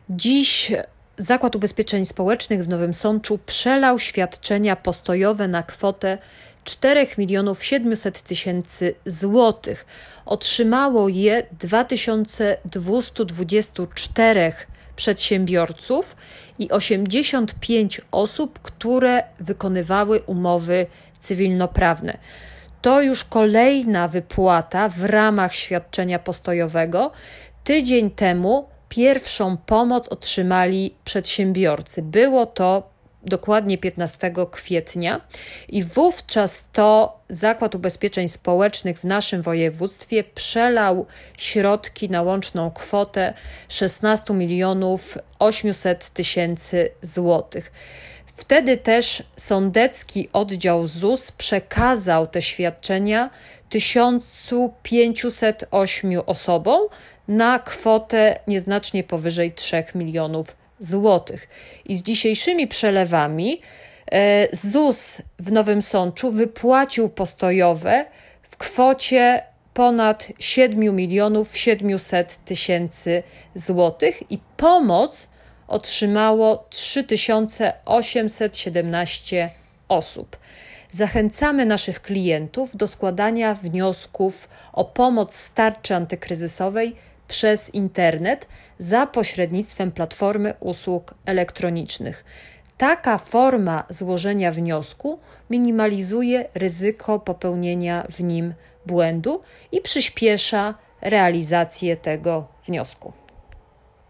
Dziś Zakład Ubezpieczeń Społecznych w Nowym Sączu przelał świadczenia postojowe na kwotę 4 700 000 złotych. Otrzymało je 2224 przedsiębiorców i 85 osób, które wykonywały umowy cywilnoprawne. To już kolejna wypłata w ramach świadczenia postojowego. Tydzień temu pierwszą pomoc otrzymali przedsiębiorcy. Było to dokładnie 15 kwietnia i wówczas to Zakład Ubezpieczeń Społecznych w naszym województwie przelał środki na łączną kwotę 16 800 000 złotych. Wtedy też sądecki oddział ZUS przekazał te świadczenia 1508 osobom na kwotę nieznacznie powyżej 3 milionów złotych. I z dzisiejszymi przelewami ZUS w Nowym Sączu wypłacił postojowe w kwocie ponad 7 700 000 złotych i pomoc otrzymało 3817 osób. Zachęcamy naszych klientów do składania wniosków o pomoc z tarczy antykryzysowej przez internet za pośrednictwem platformy usług elektronicznych. Taka forma złożenia wniosku minimalizuje ryzyko popełnienia w nim błędu i przyspiesza realizację tego wniosku.